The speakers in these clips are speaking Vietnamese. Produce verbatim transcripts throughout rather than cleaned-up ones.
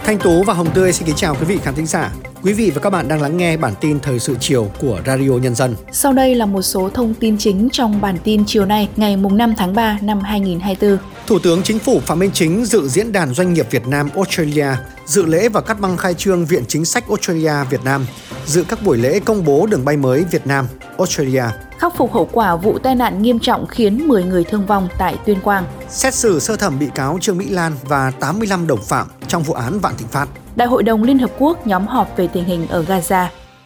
Thanh Tú và Hồng Tươi xin kính chào quý vị khán thính giả. Quý vị và các bạn đang lắng nghe bản tin thời sự chiều của Radio Nhân dân. Sau đây là một số thông tin chính trong bản tin chiều nay, ngày năm tháng ba năm hai nghìn không trăm hai mươi tư. Thủ tướng Chính phủ Phạm Minh Chính dự diễn đàn doanh nghiệp Việt Nam Australia, dự lễ và cắt băng khai trương Viện Chính sách Australia Việt Nam, dự các buổi lễ công bố đường bay mới Việt Nam Australia. Khắc phục hậu quả vụ tai nạn nghiêm trọng khiến mười người thương vong tại Tuyên Quang. Xét xử sơ thẩm bị cáo Trương Mỹ Lan và tám mươi lăm đồng phạm trong vụ án Vạn Thịnh Phát. Đại hội đồng Liên Hợp Quốc nhóm họp về tình hình ở Gaza.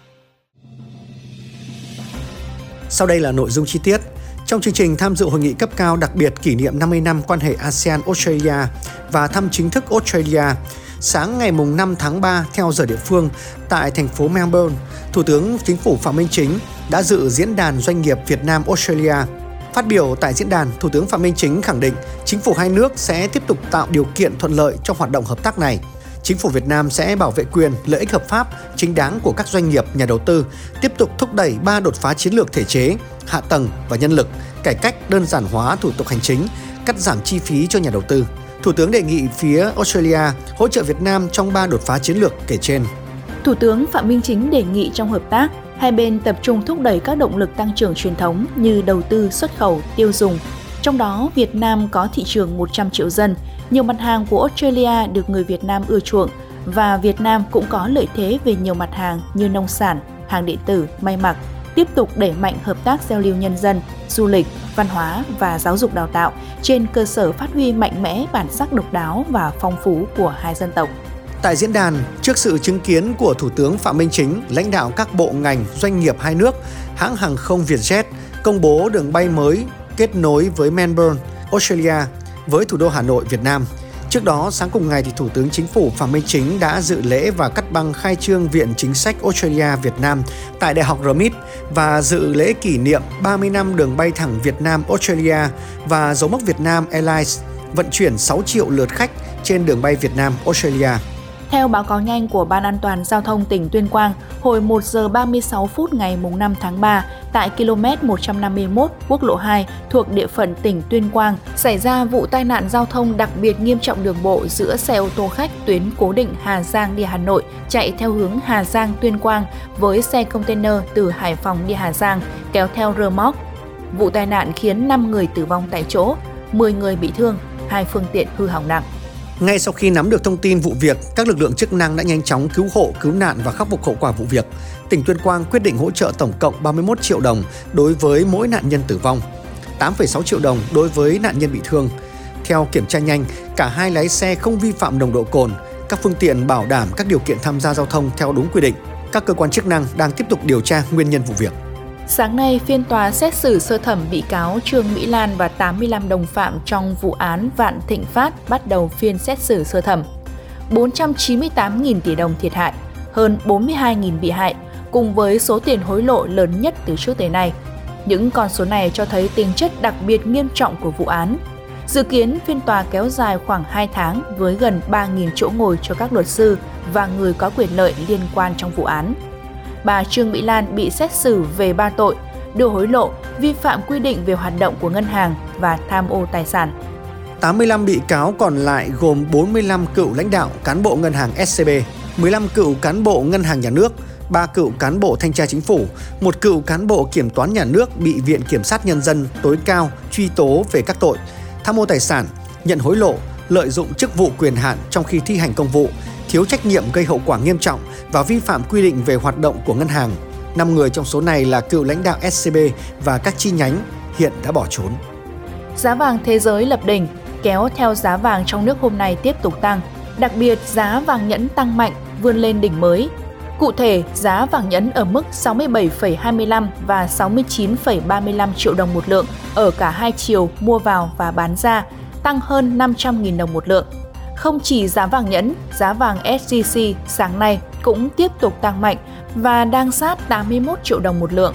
Sau đây là nội dung chi tiết. Trong chương trình tham dự hội nghị cấp cao đặc biệt kỷ niệm năm mươi năm quan hệ a sê an-Australia và thăm chính thức Australia, sáng ngày năm tháng ba theo giờ địa phương tại thành phố Melbourne, Thủ tướng Chính phủ Phạm Minh Chính đã dự diễn đàn doanh nghiệp Việt Nam Australia. Phát biểu tại diễn đàn, Thủ tướng Phạm Minh Chính khẳng định chính phủ hai nước sẽ tiếp tục tạo điều kiện thuận lợi trong hoạt động hợp tác này. Chính phủ Việt Nam sẽ bảo vệ quyền, lợi ích hợp pháp, chính đáng của các doanh nghiệp, nhà đầu tư, tiếp tục thúc đẩy ba đột phá chiến lược thể chế, hạ tầng và nhân lực, cải cách đơn giản hóa thủ tục hành chính, cắt giảm chi phí cho nhà đầu tư. Thủ tướng đề nghị phía Australia hỗ trợ Việt Nam trong ba đột phá chiến lược kể trên. Thủ tướng Phạm Minh Chính đề nghị trong hợp tác, hai bên tập trung thúc đẩy các động lực tăng trưởng truyền thống như đầu tư, xuất khẩu, tiêu dùng. Trong đó, Việt Nam có thị trường một trăm triệu dân, nhiều mặt hàng của Australia được người Việt Nam ưa chuộng và Việt Nam cũng có lợi thế về nhiều mặt hàng như nông sản, hàng điện tử, may mặc, tiếp tục đẩy mạnh hợp tác giao lưu nhân dân, du lịch, văn hóa và giáo dục đào tạo trên cơ sở phát huy mạnh mẽ bản sắc độc đáo và phong phú của hai dân tộc. Tại diễn đàn, trước sự chứng kiến của Thủ tướng Phạm Minh Chính, lãnh đạo các bộ ngành, doanh nghiệp hai nước, hãng hàng không Vietjet công bố đường bay mới kết nối với Melbourne, Australia với thủ đô Hà Nội, Việt Nam. Trước đó, sáng cùng ngày, thì Thủ tướng Chính phủ Phạm Minh Chính đã dự lễ và cắt băng khai trương Viện Chính sách Australia Việt Nam tại Đại học rờ em i tê và dự lễ kỷ niệm ba mươi năm đường bay thẳng Việt Nam Australia và dấu mốc Việt Nam Airlines vận chuyển sáu triệu lượt khách trên đường bay Việt Nam Australia. Theo báo cáo nhanh của Ban An toàn Giao thông tỉnh Tuyên Quang, hồi một giờ ba mươi sáu phút ngày năm tháng ba, tại km một trăm năm mươi mốt quốc lộ hai thuộc địa phận tỉnh Tuyên Quang, xảy ra vụ tai nạn giao thông đặc biệt nghiêm trọng đường bộ giữa xe ô tô khách tuyến cố định Hà Giang đi Hà Nội chạy theo hướng Hà Giang Tuyên Quang với xe container từ Hải Phòng đi Hà Giang kéo theo rơ moóc. Vụ tai nạn khiến năm người tử vong tại chỗ, mười người bị thương, hai phương tiện hư hỏng nặng. Ngay sau khi nắm được thông tin vụ việc, các lực lượng chức năng đã nhanh chóng cứu hộ, cứu nạn và khắc phục hậu quả vụ việc. Tỉnh Tuyên Quang quyết định hỗ trợ tổng cộng ba mươi mốt triệu đồng đối với mỗi nạn nhân tử vong, tám phẩy sáu triệu đồng đối với nạn nhân bị thương. Theo kiểm tra nhanh, cả hai lái xe không vi phạm nồng độ cồn, các phương tiện bảo đảm các điều kiện tham gia giao thông theo đúng quy định. Các cơ quan chức năng đang tiếp tục điều tra nguyên nhân vụ việc. Sáng nay, phiên tòa xét xử sơ thẩm bị cáo Trương Mỹ Lan và tám mươi lăm đồng phạm trong vụ án Vạn Thịnh Phát bắt đầu phiên xét xử sơ thẩm. bốn trăm chín mươi tám nghìn tỷ đồng thiệt hại, hơn bốn mươi hai nghìn bị hại, cùng với số tiền hối lộ lớn nhất từ trước tới nay. Những con số này cho thấy tính chất đặc biệt nghiêm trọng của vụ án. Dự kiến phiên tòa kéo dài khoảng hai tháng với gần ba nghìn chỗ ngồi cho các luật sư và người có quyền lợi liên quan trong vụ án. Bà Trương Mỹ Lan bị xét xử về ba tội: đưa hối lộ, vi phạm quy định về hoạt động của ngân hàng và tham ô tài sản. tám mươi lăm bị cáo còn lại gồm bốn mươi lăm cựu lãnh đạo cán bộ ngân hàng ét xê bê, mười lăm cựu cán bộ ngân hàng nhà nước, ba cựu cán bộ thanh tra chính phủ, một cựu cán bộ kiểm toán nhà nước bị Viện Kiểm sát Nhân dân tối cao truy tố về các tội tham ô tài sản, nhận hối lộ, lợi dụng chức vụ quyền hạn trong khi thi hành công vụ, thiếu trách nhiệm gây hậu quả nghiêm trọng và vi phạm quy định về hoạt động của ngân hàng. năm người trong số này là cựu lãnh đạo ét xê bê và các chi nhánh, hiện đã bỏ trốn. Giá vàng thế giới lập đỉnh, kéo theo giá vàng trong nước hôm nay tiếp tục tăng. Đặc biệt, giá vàng nhẫn tăng mạnh, vươn lên đỉnh mới. Cụ thể, giá vàng nhẫn ở mức sáu mươi bảy phẩy hai mươi lăm và sáu mươi chín phẩy ba mươi lăm triệu đồng một lượng ở cả hai chiều mua vào và bán ra, tăng hơn năm trăm nghìn đồng một lượng. Không chỉ giá vàng nhẫn, giá vàng ét gi xê sáng nay cũng tiếp tục tăng mạnh và đang sát tám mươi mốt triệu đồng một lượng.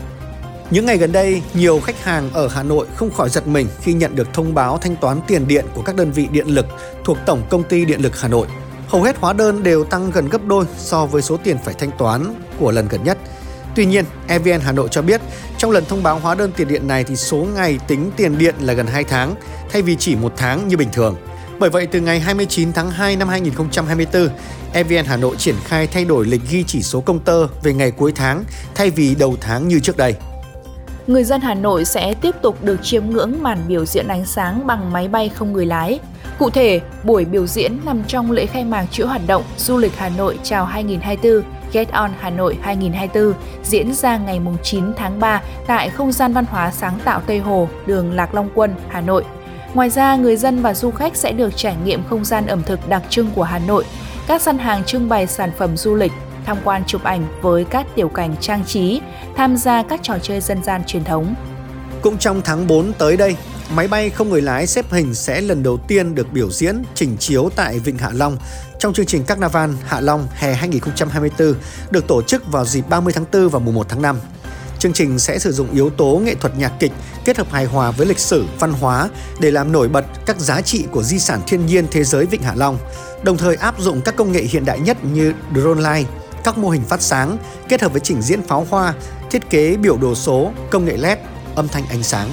Những ngày gần đây, nhiều khách hàng ở Hà Nội không khỏi giật mình khi nhận được thông báo thanh toán tiền điện của các đơn vị điện lực thuộc Tổng Công ty Điện lực Hà Nội. Hầu hết hóa đơn đều tăng gần gấp đôi so với số tiền phải thanh toán của lần gần nhất. Tuy nhiên, e vê en Hà Nội cho biết, trong lần thông báo hóa đơn tiền điện này thì số ngày tính tiền điện là gần hai tháng, thay vì chỉ một tháng như bình thường. Bởi vậy, từ ngày hai mươi chín tháng hai năm hai nghìn không trăm hai mươi tư, e vê en Hà Nội triển khai thay đổi lịch ghi chỉ số công tơ về ngày cuối tháng thay vì đầu tháng như trước đây. Người dân Hà Nội sẽ tiếp tục được chiêm ngưỡng màn biểu diễn ánh sáng bằng máy bay không người lái. Cụ thể, buổi biểu diễn nằm trong lễ khai mạc chuỗi hoạt động Du lịch Hà Nội chào hai nghìn không trăm hai mươi tư Get On Hà Nội hai nghìn không trăm hai mươi tư diễn ra ngày chín tháng ba tại không gian văn hóa sáng tạo Tây Hồ, đường Lạc Long Quân, Hà Nội. Ngoài ra, người dân và du khách sẽ được trải nghiệm không gian ẩm thực đặc trưng của Hà Nội, các gian hàng trưng bày sản phẩm du lịch, tham quan chụp ảnh với các tiểu cảnh trang trí, tham gia các trò chơi dân gian truyền thống. Cũng trong tháng tư tới đây, máy bay không người lái xếp hình sẽ lần đầu tiên được biểu diễn trình chiếu tại Vịnh Hạ Long trong chương trình Carnival Hạ Long hè hai nghìn không trăm hai mươi tư được tổ chức vào dịp ba mươi tháng tư và mùng một tháng năm. Chương trình sẽ sử dụng yếu tố nghệ thuật nhạc kịch kết hợp hài hòa với lịch sử, văn hóa để làm nổi bật các giá trị của di sản thiên nhiên thế giới Vịnh Hạ Long, đồng thời áp dụng các công nghệ hiện đại nhất như drone light, các mô hình phát sáng kết hợp với trình diễn pháo hoa, thiết kế biểu đồ số, công nghệ led, âm thanh ánh sáng.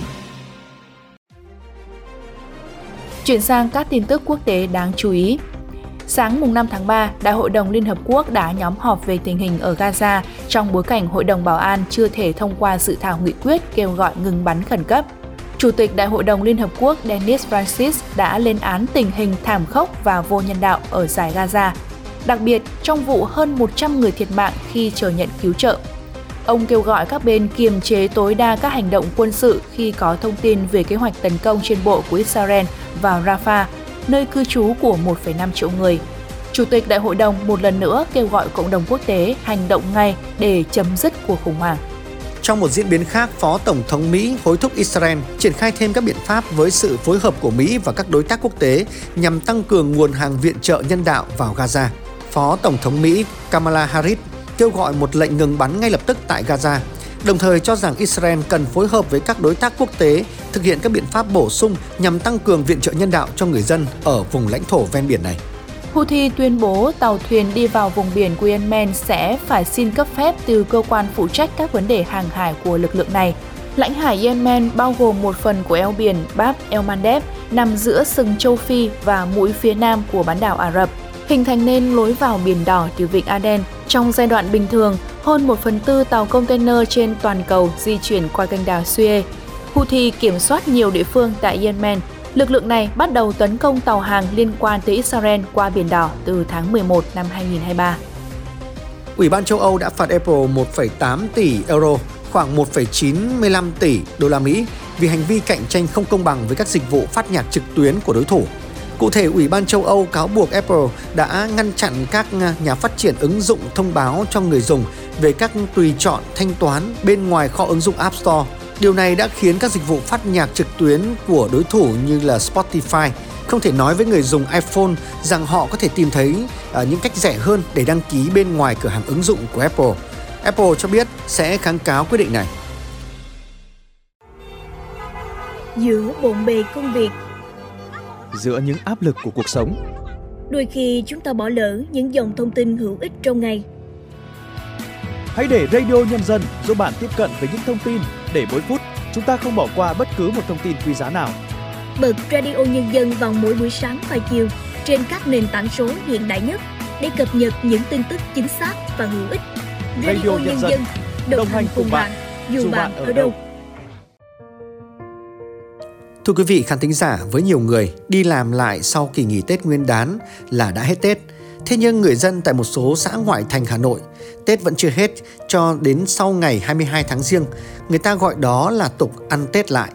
Chuyển sang các tin tức quốc tế đáng chú ý. Sáng mùng năm tháng ba, Đại hội đồng Liên Hợp Quốc đã nhóm họp về tình hình ở Gaza trong bối cảnh Hội đồng Bảo an chưa thể thông qua dự thảo nghị quyết kêu gọi ngừng bắn khẩn cấp. Chủ tịch Đại hội đồng Liên Hợp Quốc Denis Francis đã lên án tình hình thảm khốc và vô nhân đạo ở dải Gaza, đặc biệt trong vụ hơn một trăm người thiệt mạng khi chờ nhận cứu trợ. Ông kêu gọi các bên kiềm chế tối đa các hành động quân sự khi có thông tin về kế hoạch tấn công trên bộ của Israel vào Rafah, nơi cư trú của một phẩy năm triệu người. Chủ tịch Đại hội đồng một lần nữa kêu gọi cộng đồng quốc tế hành động ngay để chấm dứt cuộc khủng hoảng. Trong một diễn biến khác, Phó Tổng thống Mỹ hối thúc Israel triển khai thêm các biện pháp với sự phối hợp của Mỹ và các đối tác quốc tế nhằm tăng cường nguồn hàng viện trợ nhân đạo vào Gaza. Phó Tổng thống Mỹ Kamala Harris kêu gọi một lệnh ngừng bắn ngay lập tức tại Gaza, đồng thời cho rằng Israel cần phối hợp với các đối tác quốc tế thực hiện các biện pháp bổ sung nhằm tăng cường viện trợ nhân đạo cho người dân ở vùng lãnh thổ ven biển này. Houthi tuyên bố tàu thuyền đi vào vùng biển của Yemen sẽ phải xin cấp phép từ cơ quan phụ trách các vấn đề hàng hải của lực lượng này. Lãnh hải Yemen bao gồm một phần của eo biển Bab el-Mandeb nằm giữa sừng châu Phi và mũi phía nam của bán đảo Ả Rập, hình thành nên lối vào Biển Đỏ từ Vịnh Aden. Trong giai đoạn bình thường, hơn một phần tư tàu container trên toàn cầu di chuyển qua kênh đảo Suez. Houthi kiểm soát nhiều địa phương tại Yemen. Lực lượng này bắt đầu tấn công tàu hàng liên quan tới Israel qua Biển Đỏ từ tháng mười một năm hai nghìn không trăm hai mươi ba. Ủy ban châu Âu đã phạt Apple một phẩy tám tỷ euro, khoảng một phẩy chín mươi lăm tỷ đô la Mỹ vì hành vi cạnh tranh không công bằng với các dịch vụ phát nhạc trực tuyến của đối thủ. Cụ thể, Ủy ban châu Âu cáo buộc Apple đã ngăn chặn các nhà phát triển ứng dụng thông báo cho người dùng về các tùy chọn thanh toán bên ngoài kho ứng dụng App Store. Điều này đã khiến các dịch vụ phát nhạc trực tuyến của đối thủ như là Spotify không thể nói với người dùng iPhone rằng họ có thể tìm thấy uh, những cách rẻ hơn để đăng ký bên ngoài cửa hàng ứng dụng của Apple. Apple cho biết sẽ kháng cáo quyết định này. Giữa bộn bề công việc, giữa những áp lực của cuộc sống, đôi khi chúng ta bỏ lỡ những dòng thông tin hữu ích trong ngày. Hãy để Radio Nhân dân giúp bạn tiếp cận với những thông tin để mỗi phút chúng ta không bỏ qua bất cứ một thông tin quý giá nào. Bật Radio Nhân dân vào mỗi buổi sáng và chiều trên các nền tảng số hiện đại nhất để cập nhật những tin tức chính xác và hữu ích. Radio, Radio Nhân dân, đồng, đồng hành cùng bạn, bạn dù bạn ở đâu. Thưa quý vị khán thính giả, với nhiều người, đi làm lại sau kỳ nghỉ Tết Nguyên đán là đã hết Tết. Thế nhưng người dân tại một số xã ngoại thành Hà Nội, Tết vẫn chưa hết cho đến sau ngày hai mươi hai tháng Giêng. Người ta gọi đó là tục ăn Tết lại.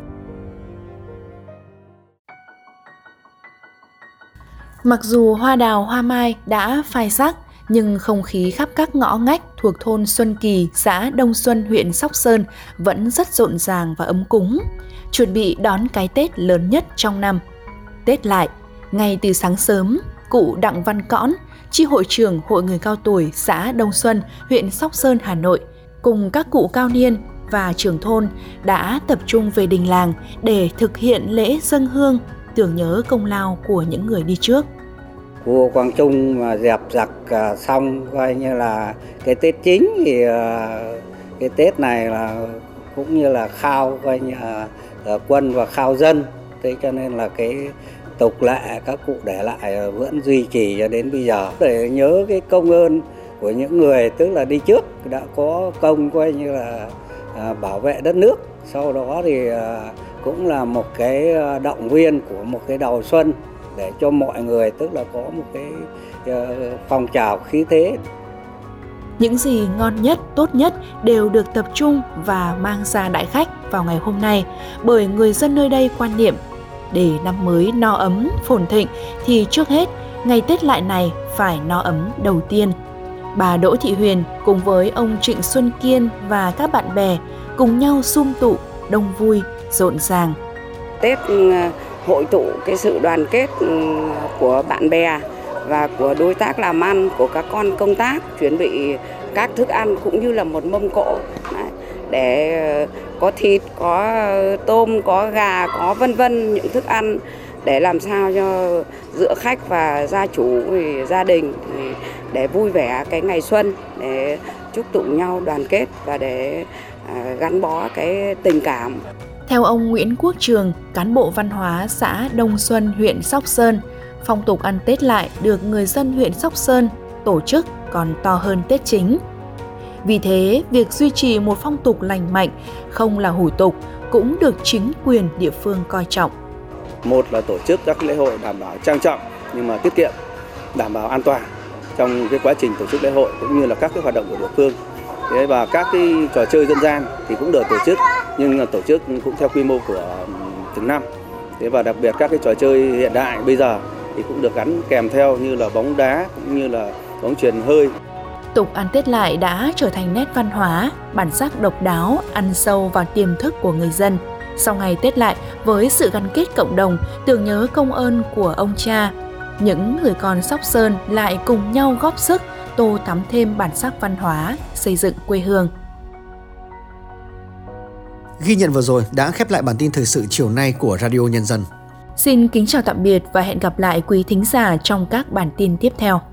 Mặc dù hoa đào hoa mai đã phai sắc, nhưng không khí khắp các ngõ ngách thuộc thôn Xuân Kỳ, xã Đông Xuân, huyện Sóc Sơn vẫn rất rộn ràng và ấm cúng, chuẩn bị đón cái Tết lớn nhất trong năm. Tết lại, ngay từ sáng sớm, cụ Đặng Văn Cõn, chi hội trưởng Hội người cao tuổi xã Đông Xuân, huyện Sóc Sơn, Hà Nội, cùng các cụ cao niên và trưởng thôn đã tập trung về đình làng để thực hiện lễ dâng hương, tưởng nhớ công lao của những người đi trước. Vua Quang Trung mà dẹp giặc xong coi như là cái Tết chính thì cái Tết này là cũng như là khao coi như là quân và khao dân, thế cho nên là cái tục lệ các cụ để lại vẫn duy trì cho đến bây giờ, để nhớ cái công ơn của những người tức là đi trước đã có công coi như là à, bảo vệ đất nước. Sau đó thì à, cũng là một cái động viên của một cái đầu xuân để cho mọi người tức là có một cái uh, phong trào khí thế. Những gì ngon nhất, tốt nhất đều được tập trung và mang ra đại khách vào ngày hôm nay, bởi người dân nơi đây quan niệm để năm mới no ấm, phồn thịnh thì trước hết ngày Tết Lại này phải no ấm đầu tiên. Bà Đỗ Thị Huyền cùng với ông Trịnh Xuân Kiên và các bạn bè cùng nhau sum tụ, đông vui, rộn ràng. Tết hội tụ cái sự đoàn kết của bạn bè và của đối tác làm ăn, của các con công tác, chuẩn bị các thức ăn cũng như là một mâm cỗ để có thịt, có tôm, có gà, có vân vân những thức ăn để làm sao cho giữa khách và gia chủ gia đình để vui vẻ cái ngày xuân, để chúc tụng nhau đoàn kết và để gắn bó cái tình cảm. Theo ông Nguyễn Quốc Trường, cán bộ văn hóa xã Đông Xuân, huyện Sóc Sơn, phong tục ăn Tết Lại được người dân huyện Sóc Sơn tổ chức còn to hơn Tết chính. Vì thế, việc duy trì một phong tục lành mạnh, không là hủ tục, cũng được chính quyền địa phương coi trọng. Một là tổ chức các lễ hội đảm bảo trang trọng nhưng mà tiết kiệm, đảm bảo an toàn trong cái quá trình tổ chức lễ hội cũng như là các cái hoạt động của địa phương. Thế và các cái trò chơi dân gian thì cũng được tổ chức, nhưng là tổ chức cũng theo quy mô của từng năm. Thế và đặc biệt các cái trò chơi hiện đại bây giờ thì cũng được gắn kèm theo như là bóng đá cũng như là bóng chuyền hơi. Tục ăn Tết Lại đã trở thành nét văn hóa, bản sắc độc đáo, ăn sâu vào tiềm thức của người dân. Sau ngày Tết Lại, với sự gắn kết cộng đồng, tưởng nhớ công ơn của ông cha, những người con Sóc Sơn lại cùng nhau góp sức tô thắm thêm bản sắc văn hóa, xây dựng quê hương. Ghi nhận vừa rồi đã khép lại bản tin thời sự chiều nay của Radio Nhân dân. Xin kính chào tạm biệt và hẹn gặp lại quý thính giả trong các bản tin tiếp theo.